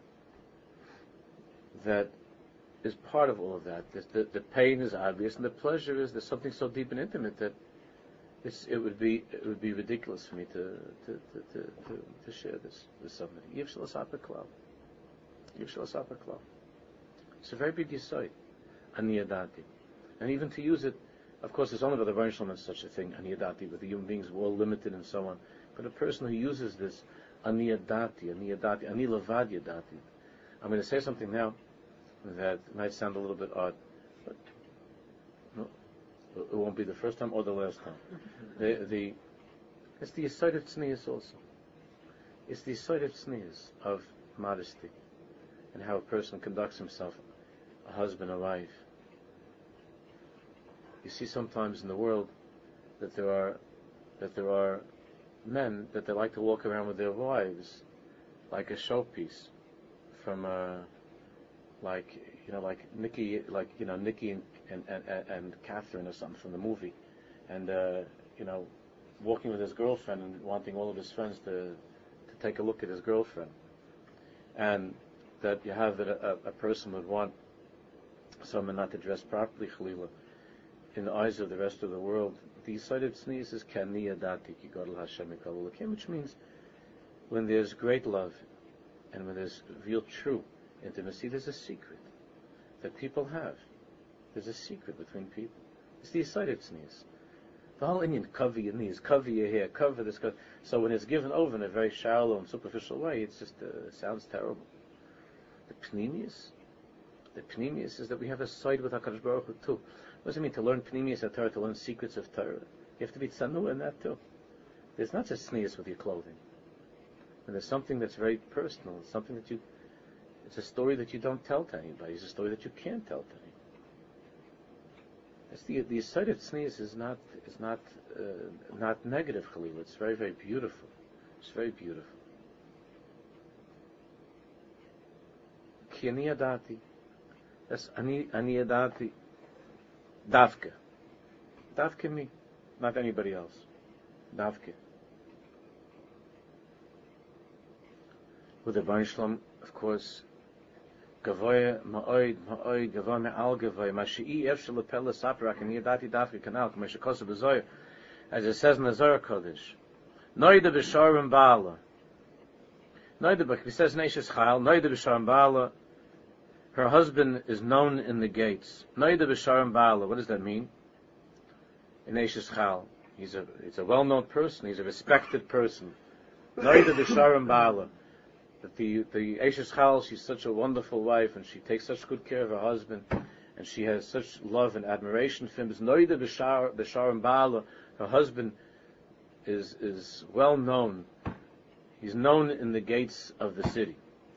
that is part of all of that. The, the pain is obvious, and the pleasure is there's something so deep and intimate that It's, it would be it would be ridiculous for me to to, to, to, to, to share this with somebody. Yiv Shalasapa Klal. Yiv Shalasapa Klal. It's a very big yesod, Aniyadati. And even to use it, of course, there's only by the Baruch Shalom such a thing, Aniyadati, with the human beings were all limited and so on. But a person who uses this, Aniyadati, Aniyadati, Ani Levad Yadati. I'm going to say something now that might sound a little bit odd, but no. It won't be the first time or the last time. The, the, it's the yesod of tznius also. It's the yesod of tznius, of modesty, and how a person conducts himself, a husband, a wife. You see sometimes in the world that there are that there are men that they like to walk around with their wives like a showpiece, from uh, like you know like Nikki, like you know Nikki and And, and, and Catherine or something from the movie, and uh, you know, walking with his girlfriend and wanting all of his friends to to take a look at his girlfriend, and that you have that a, a person would want someone not to dress properly, Chalila, in the eyes of the rest of the world. The side of tznius is kaniya dati ki gadol Hashem mikol elakim, which means when there's great love and when there's real true intimacy, there's a secret that people have. There's a secret between people. It's the yesod of tznius. The whole Indian cover your knees, cover your hair, cover this. Cover. So when it's given over in a very shallow and superficial way, it's just uh, it sounds terrible. The pnimius, the pnimius is that we have a side with HaKadosh Baruch Hu too. What does it mean to learn pnimius of Torah, to learn secrets of Torah? You have to be tzanu in that too. There's not just tznius with your clothing. And there's something that's very personal. It's something that you, it's a story that you don't tell to anybody. It's a story that you can't tell to anybody. It's the the yesod of tznius is not is not uh, not negative, Khalil. It's very very beautiful. It's very beautiful. Ki aniyadati. That's ani aniyadati. Davke. Davke me, not anybody else. Davke. With the Baruch Shalom, of course. Gavoya ma'oid ma'oid gavoya me'al gavoya mashi'i efshel lepel saprak and yadati dafke kanal k'meshe kosa b'zoyer, as it says in the Zohar Kodesh. Noida b'sharim ba'ala. Noida b'k it says Neishes Chayil. Noida b'sharim ba'ala. Her husband is known in the gates. Noida b'sharim ba'ala. What does that mean? In Neishes Chayil, he's a it's a well-known person. He's a respected person. Noida b'sharim ba'ala. That the the Eishes Chal, she's such a wonderful wife, and she takes such good care of her husband, and she has such love and admiration for him. Noida b'shar b'sharim ba'ala, her husband is is well known. He's known in the gates of the city.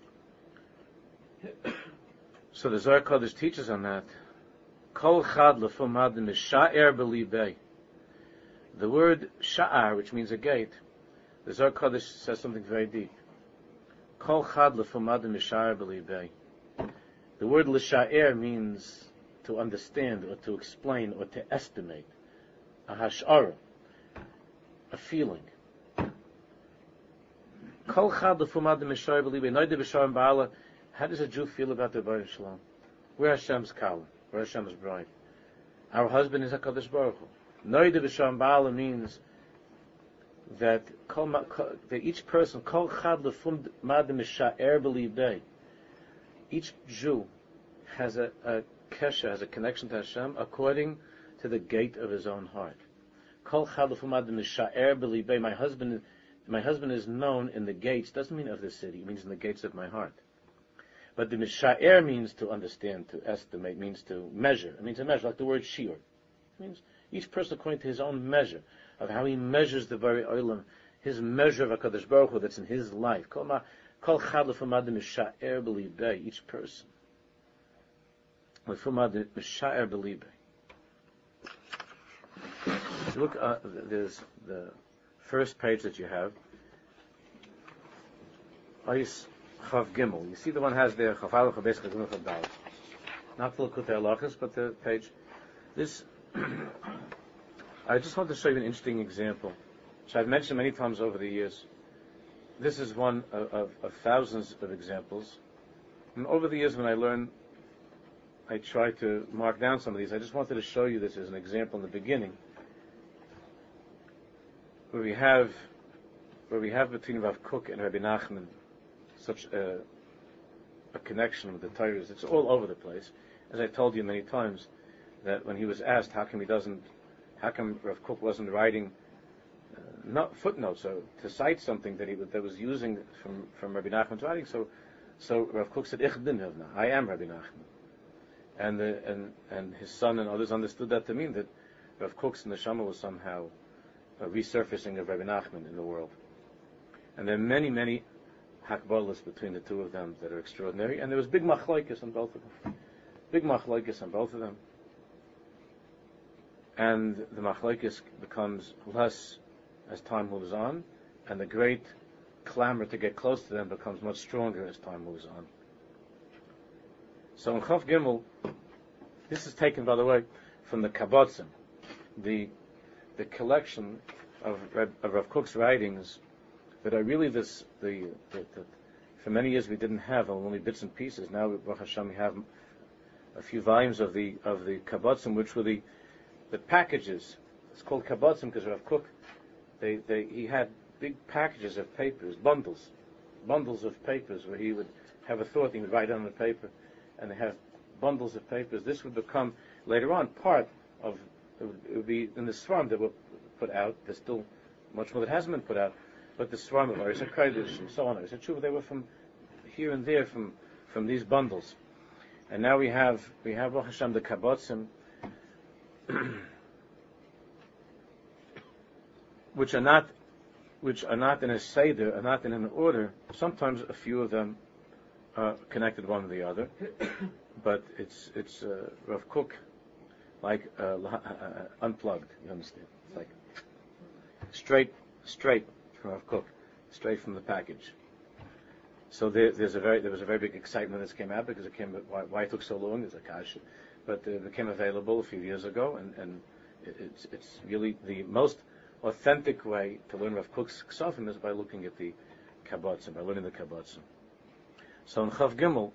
So the Zohar Kodesh teaches on that. Kol chad lefumadim is sha'er b'libei. The word sha'ar, which means a gate, the Zohar Kodesh says something very deep. Kol chad lefumadim ishar b'libei. The word l'sha'er means to understand or to explain or to estimate. A hash'ara, a feeling. Kol chad lefumadim ishar b'libei. Noida b'sharim ba'ala. How does a Jew feel about the Baruch Shalom? We're Hashem's Kala. We're Hashem's bride. Our husband is HaKadosh Baruch Hu. Noida b'Shalom Ba'ala means that, kol, that each person, kol chad lefum madim misha'er b'libdei, each Jew has a, a kesha, has a connection to Hashem according to the gate of his own heart. Kol chad lefum madim misha'er b'libdei. My husband, my husband is known in the gates. Doesn't mean of the city. It means in the gates of my heart. But the misha'er means to understand, to estimate, means to measure. It means to measure, like the word shiur. It means each person according to his own measure of how he measures the very olam, his measure of HaKadosh Baruch Hu that's in his life. Kol chad lefum madim misha'er b'libdei. Each person. Lefum madim misha'er b'libdei. Look, uh, there's the first page that you have. Ais Chav Gimel. You see the one has there Chav Aleph, Chav Beis, Chav Gimel, Chav Daled. Not the Likutei Halachos, but the page. This, I just want to show you an interesting example, which I've mentioned many times over the years. This is one of, of, of thousands of examples. And over the years when I learn, I try to mark down some of these. I just wanted to show you this as an example in the beginning, where we have, where we have between Rav Kook and Rabbi Nachman such a, a connection with the Torah. It's all over the place. As I told you many times, that when he was asked how come he doesn't, how come Rav Kook wasn't writing uh, not footnotes or to cite something that he that was using from from Rabbi Nachman's writing. So, so Rav Kook said, "Ich bin Ravna, I am Rabbi Nachman," and the, and and his son and others understood that to mean that Rav Kook's neshama was somehow a resurfacing of Rabbi Nachman in the world. And there are many, many hakbalas between the two of them that are extraordinary, and there was big machlokes on both of them. Big machlokes on both of them. And the machlokes becomes less as time moves on, and the great clamor to get close to them becomes much stronger as time moves on. So in Chav Gimel, this is taken, by the way, from the Kabotzim, the the collection of Rav, of Rav Kook's writings that are really this, the, the, the, for many years we didn't have, only bits and pieces. Now, Baruch Hashem, we have a few volumes of the of the Kabotzim, which were the the packages. It's called Kabotzim because Rav Kook, they, they, he had big packages of papers, bundles, bundles of papers, where he would have a thought, he would write on the paper, and they have bundles of papers. This would become, later on, part of, it would, it would be in the Svarim that were put out. There's still much more that hasn't been put out, but the Svarim of Aris HaKodesh and so on, Aris HaTshuva, they were from here and there, from, from these bundles. And now we have, we have, Baruch Hashem, the Kabotzim, which are not, which are not in a seder, are not in an order. Sometimes a few of them are connected one to the other, but it's it's uh, Rav Kook, like uh, uh, unplugged. You understand? It's like straight, straight from Rav Kook, straight from the package. So there, there's a very there was a very big excitement when this came out because it came. Why, why it took so long is a kasha, but it became available a few years ago, and and it, it's it's really the most authentic way to learn Rav Kook's Ksafim is by looking at the Kabotzim, by learning the Kabotzim. So in Chav Gimel,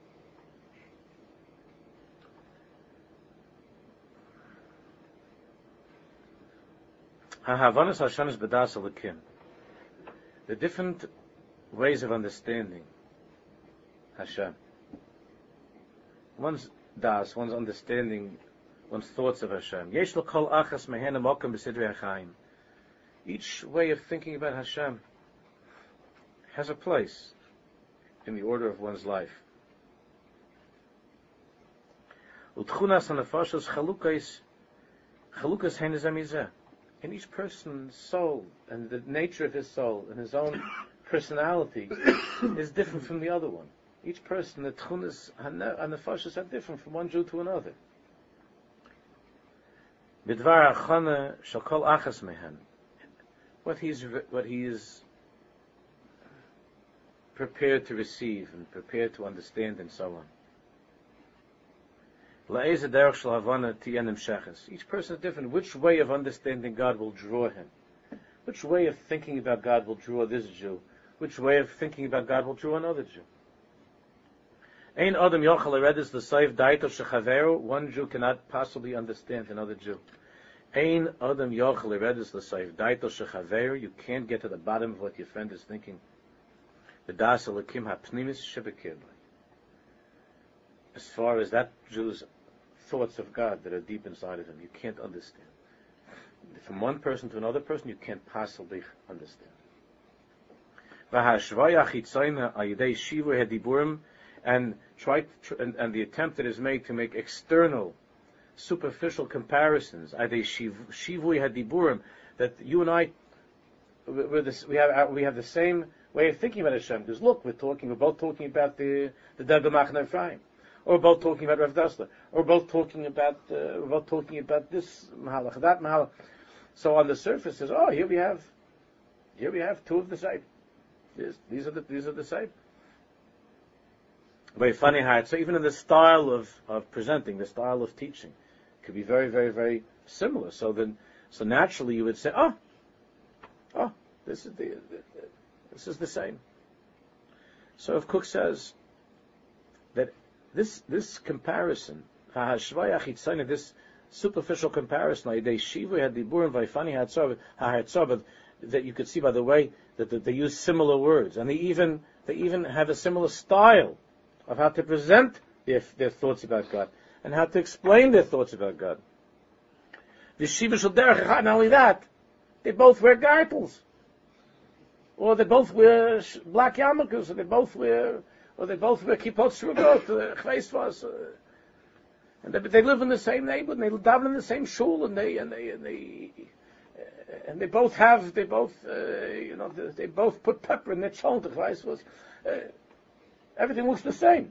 HaHavanas Hashanis B'das Elikim, the different ways of understanding Hashem. One's das, one's understanding, one's thoughts of Hashem. Yesh l'kol achas mehena mokem b'sidrei hachaim. Each way of thinking about Hashem has a place in the order of one's life. Utchunas hanafashos chalukas chalukas hen zamizeh. In each person's soul and the nature of his soul and his own personality is different from the other one. Each person, the tchunas and the nefashos are different from one Jew to another. Bidvar achana shakol achas mehen. What he's what he is prepared to receive and prepared to understand and so on. Each person is different. Which way of understanding God will draw him? Which way of thinking about God will draw this Jew? Which way of thinking about God will draw another Jew? Ein Adam Yochel Eredis L'Sayv Daito Shechaveru. One Jew cannot possibly understand another Jew. Ein Adam Yochel Eredis L'Sayv Daito Shechaveru. You can't get to the bottom of what your friend is thinking. The Das Elokim HaPnimis Shebekirbai. As far as that Jew's thoughts of God that are deep inside of him, you can't understand. From one person to another person, you can't possibly understand. And try to, and, and the attempt that is made to make external, superficial comparisons, that you and I, we're this, we have we have the same way of thinking about Hashem. Because look, we're talking, we're both talking about the the Dagger Machne Ephraim, or we're both talking about Rav Dasla, or we're both talking about uh, we're both talking about this Mahalach, that Mahalach. So on the surface, says, oh, here we have, here we have two of the same. These, these are the these are the same. Very funny how it, so even in the style of, of presenting, the style of teaching, could be very, very, very similar. So then, so naturally you would say, oh, oh, this is the, the, the this is the same. So if Cook says that this this comparison, this superficial comparison, that you could see by the way that, that they use similar words, and they even they even have a similar style of how to present their, their thoughts about God and how to explain their thoughts about God. Not only that, they both wear gartels, or they both wear black yarmulkes, or they both wear, or they both wear kippot srugot, chveisvas, and they, they live in the same neighborhood, and they daven in the same shul, and they and they and they and they both have, they both, uh, you know, they, they both put pepper in their cholent, chveisvas. Uh, Everything looks the same.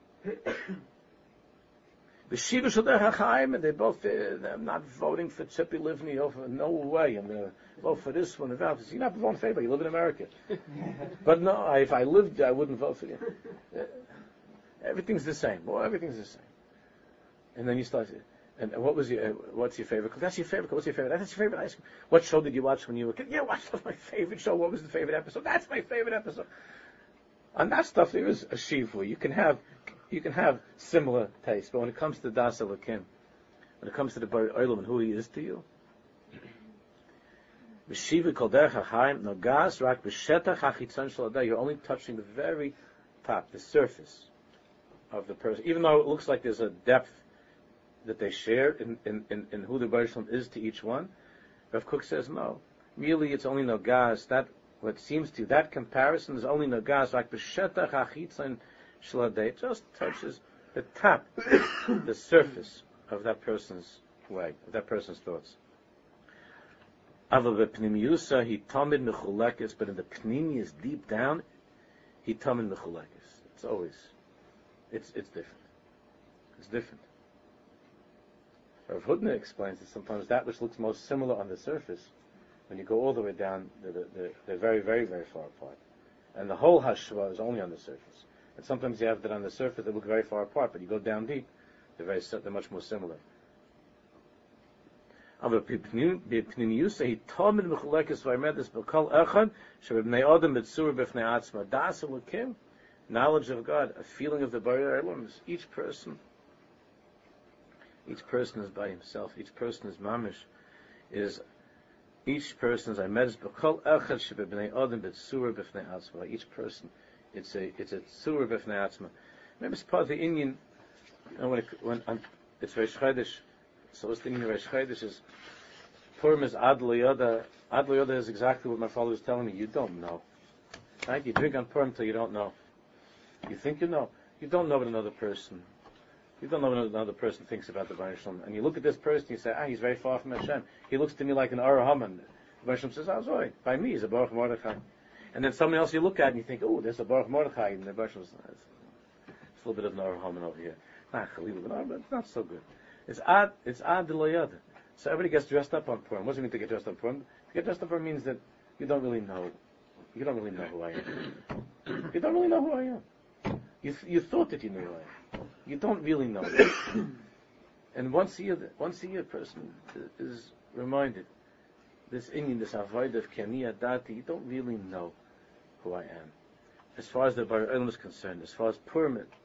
The Shiva Shadar HaChaim, and they both, uh, I'm not voting for Tzipi Livni, over, no way, I'm going to vote for this one. You're not voting for anybody, you live in America. But no, if I lived there, I wouldn't vote for you. Uh, everything's the same. Well, everything's the same. And then you start, and what was your, uh, what's your favorite? That's your favorite. What's your favorite? That's your favorite ice cream. What show did you watch when you were a kid? Yeah, watch my favorite show. What was the favorite episode? That's my favorite episode. On that stuff, there is a shivu. You can have, you can have similar taste, but when it comes to Das Elokim, when it comes to the Bar Olam and who he is to you, you're only touching the very top, the surface of the person. Even though it looks like there's a depth that they share in, in, in, in who the Bar Olam is to each one, Rav Kook says no. Really, it's only Nogas, that what seems to you, that comparison is only Nagas, like B'shetach HaChitzon Shladei. It just touches the top, the surface of that person's way, of that person's thoughts. Aval B'pnimiyusa, he tamid mechulekes, but in the pnimius, deep down, he tamid mechulekes. It's always, it's it's different. It's different. Rav Hudna explains that sometimes that which looks most similar on the surface, when you go all the way down, they're, they're, they're very, very, very far apart. And the whole hashva is only on the surface. And sometimes you have that on the surface, they look very far apart, but you go down deep, they're very, they're much more similar. Knowledge of God, a feeling of the Bari Olam. Each person, each person is by himself. Each person is mamish, is Each person is I medis b'kol echad shebebnei adam b'tzura b'fnei atzma. Each person, it's a it's a tzura b'fnei atzma. Maybe it's part of the Indian. You know, when it, when um, it's Reish Chodesh, so what's the Indian Reish Chodesh is Purim is Ad L'Yoda. Ad L'Yoda is exactly what my father was telling me. You don't know, right? You drink on Purim till you don't know. You think you know. You don't know what another person. You don't know what another person thinks about the Baruch Shalom. And you look at this person, you say, ah, he's very far from Hashem. He looks to me like an Ara Haman. The Baruch Shalom says, oh, sorry, by me, he's a Baruch Mordechai. And then someone else you look at and you think, oh, there's a Baruch Mordechai. And the Baruch Shalom says, it's a little bit of an Ara Haman over here. Not Chalil, but it's not so good. It's Ad, it's Ad L'Yad. So everybody gets dressed up on Purim. What does it mean to get dressed up on Purim? To get dressed up on Purim means that you don't really know. You don't really know who I am. You don't really know who I am. You th- you thought that you knew who I am. You don't really know. And once a year, once a year, a person is reminded, this Indian, this avoid of Keniya Dati, you don't really know who I am. As far as the Bar Olam is concerned, as far as Purim,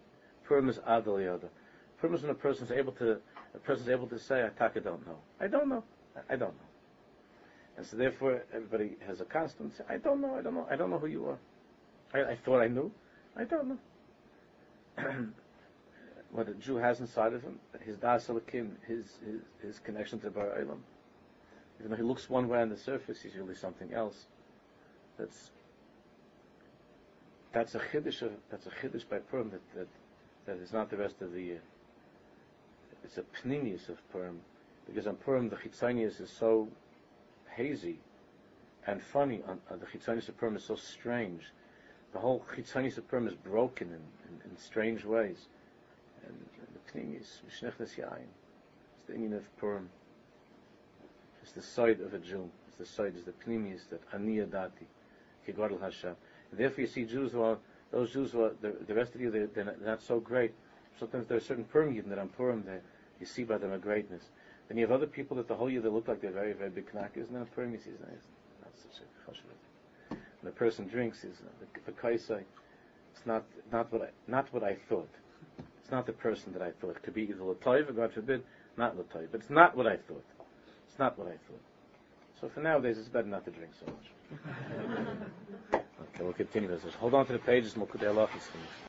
Purim is Adal Yoda. Purim is when a person is able to, a person is able to say, I taka don't know. I don't know. I don't know. And so therefore, everybody has a constant, say, I don't know, I don't know, I don't know who you are. I, I thought I knew. I don't know. What a Jew has inside of him, his Das Elokim, his, his, his connection to Bar Olam. Even though he looks one way on the surface, he's really something else. That's that's a chiddush. Of, that's a chiddush by Purim that, that that is not the rest of the year. It's a pnimius of Purim, because on Purim the chitzonius is so hazy and funny. On, on the chitzonius of Purim is so strange. The whole chitzonius of Purim is broken in, in, in strange ways. And the pnimius, mishnechnas yayin, it's the inyan of Purim. It's the side of a Jew. It's the side, is the pnimius, that aniyah dati, kigadol Hashem. And therefore you see Jews who are, those Jews who are, the, the rest of you, they're, they're, not, they're not so great. Sometimes there are certain Purim Yidden that on Purim, you see by them a greatness. Then you have other people that the whole year they look like they're very, very big knackers, and then on Purim you see, it's not such a chashuv. When a person drinks, is the, the kaisai, it's not, not what I, not what I thought. It's not the person that I thought. It could be either L'toiv, or God forbid, not L'toiv. But it's not what I thought. It's not what I thought. So for nowadays, it's better not to drink so much. Okay, we'll continue with this. Hold on to the pages and we'll put the halachas.